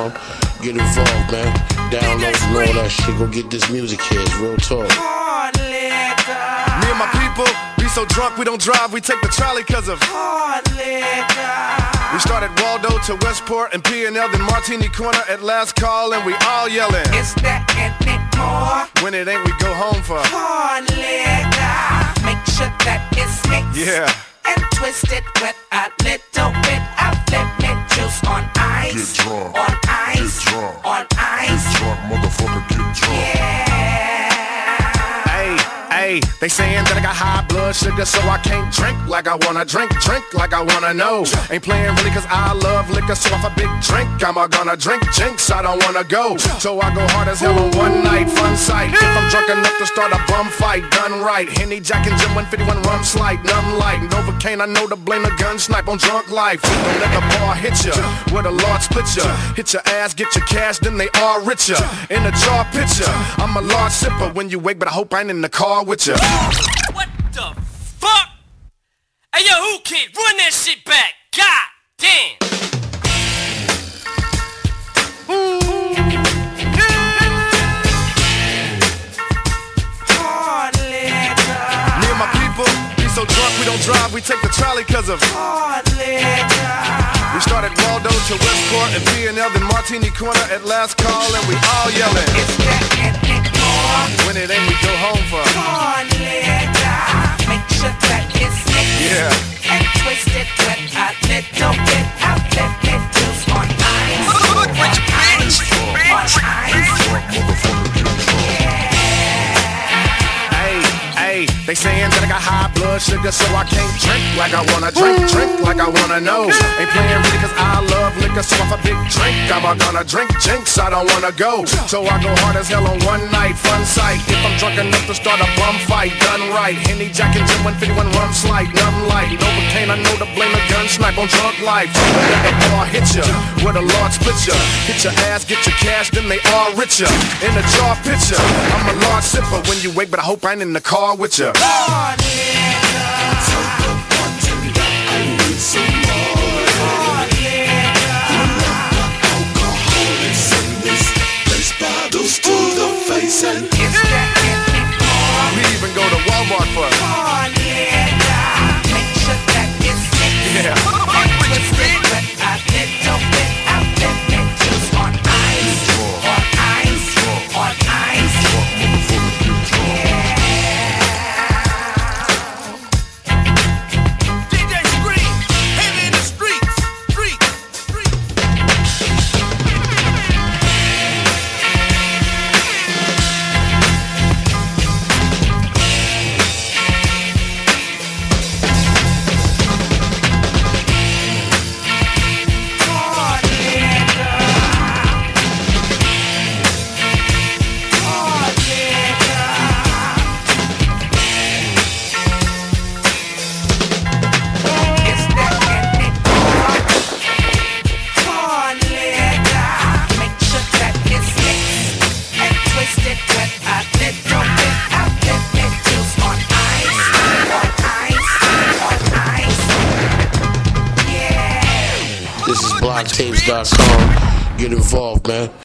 BlogTapes.com. Get involved, man. Download and all that shit. Go get this music here. It's real talk. Me and my people, we so drunk we don't drive. We take the trolley cause of hard liquor. We started Waldo to Westport and P&L, then Martini Corner at last call, and we all yelling, is that anymore? When it ain't, we go home for hard liquor. Make sure that it's mixed, yeah, and twisted with a little bit of lemon juice on ice. Get drunk, on ice, get drunk, on ice. get drunk, motherfucker, get drunk. Yeah. Hey, they saying that I got high blood sugar, so I can't drink like I wanna drink like I wanna know. Ain't playing really cause I love liquor, so if I big drink, I'm gonna drink jinx, I don't wanna go. So I go hard as hell on one night, fun sight. If I'm drunk enough to start a bum fight, done right. Henny, Jack and Jim, 151 rum slight, numb light. Novocaine, I know to blame the gun snipe on drunk life. Don't let the bar hit ya, with a large split ya. Hit your ass, get your cash, then they all richer. In a jar picture, I'm a large sipper when you wake, but I hope I ain't in the car with ya. What the fuck? Hey yo, who kid? Run that shit back. God damn. Hard liquor. Me and my people, we so drunk we don't drive. We take the trolley cause of hard liquor. We started Waldo to Westport and P&L, then Martini Corner at last call, and we all yelling, is that anymore? when it ain't, we go home for hard liquor. Make sure that it's mixed, yeah, and twisted with a little bit of lemon juice on ice. On ice, on ice. Hey, they saying that I got high blood sugar, so I can't drink like I wanna drink like I wanna know. Ain't playing really cause I love liquor, so if I big drink, I'm gonna drink jinx, I don't wanna go. So I go hard as hell on one night, fun sight. If I'm drunk enough to start a bum fight, done right. Henny, Jack and Jim, 151 rum slight, numb light. Novocaine, I know to blame the gun snipe on drunk life. Don't let the bar hit ya, with a large split ya. Hit your ass, get your cash, then they all richer. In a jar picture, I'm a large sipper when you wake, but I hope I ain't in the car with ya. Hard liquor. Hard Face and liquor. Is that anymore? We even go to Walmart for hard liquor. Make sure that it's mixed, yeah. and twisted with a little bit of lemon juice on ice. On ice, on ice. DJ Scream, him in the streets. Hard liquor. Hard liquor. Is that anymore? Hard liquor. Make sure that it's mixed, and twisted with a little bit of lemon juice on ice. On ice, on ice. Yeah. This is BlogTapes.com. Get involved, man.